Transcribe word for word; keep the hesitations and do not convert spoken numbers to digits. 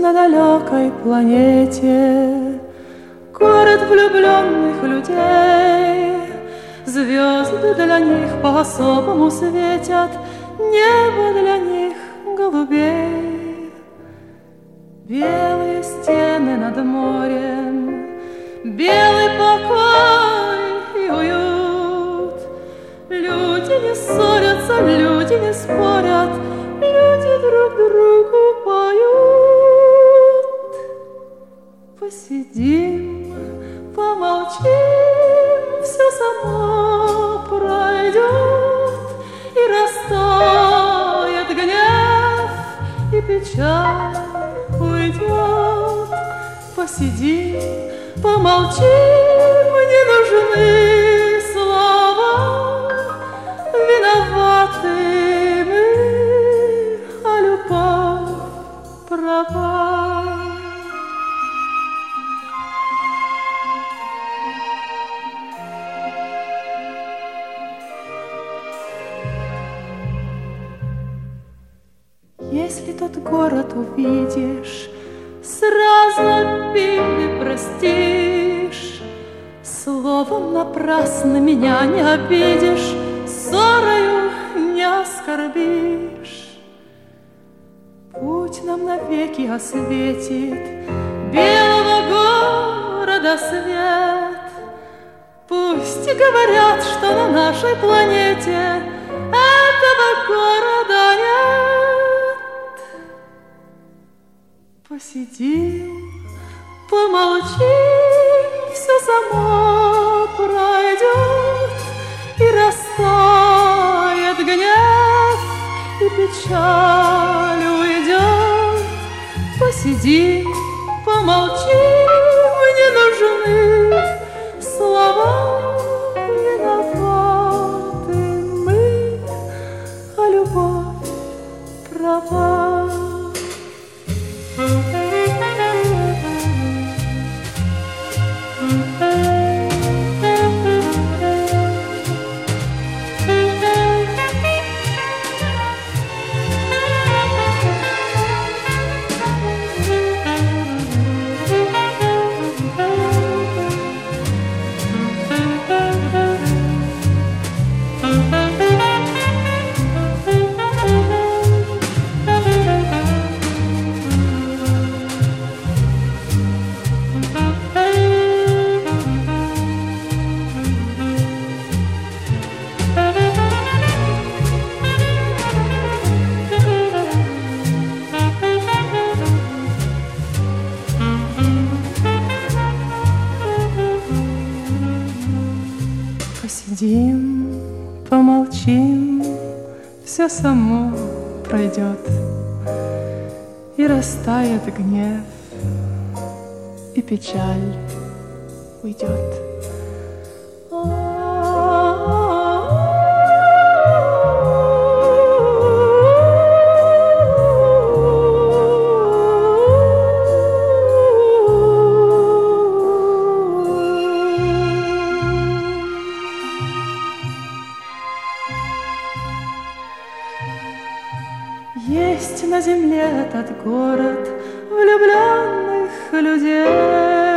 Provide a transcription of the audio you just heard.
на далекой планете город влюбленных людей. Звезды для них по-особому светят, небо для них голубей. Белые стены над морем, белый покой и уют. Люди не ссорятся, люди не спорят, люди друг другу поют. Посидим, помолчим, все само пройдет, и растает гнев, и печаль уйдет. Посидим, помолчим, не нужны слова, виноваты мы, а любовь права. Если тот город увидишь, сразу обиды простишь. Словом напрасно меня не обидишь, ссорою не оскорбишь. Путь нам навеки осветит белого города свет. Пусть говорят, что на нашей планете этого города нет. Посидим, помолчим, все само пройдет, и растает гнев, и печаль уйдет. Посидим, помолчим, не нужны слова, виноваты мы, а любовь права. Посидим, помолчим, все само пройдет, и растает гнев, и печаль уйдет. Есть на земле этот город влюбленных людей.